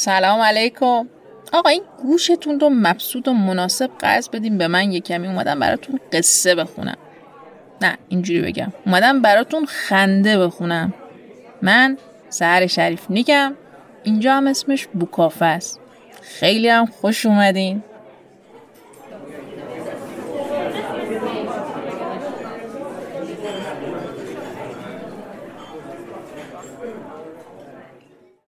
سلام علیکم. آقا این گوشتون رو مبسوط و مناسب قرض بدیم به من. کمی اومدم براتون قصه بخونم. نه اینجوری بگم، اومدم براتون خنده بخونم. من سحر شریف نیکم، اینجا هم اسمش بوکافه است. خیلی هم خوش اومدین.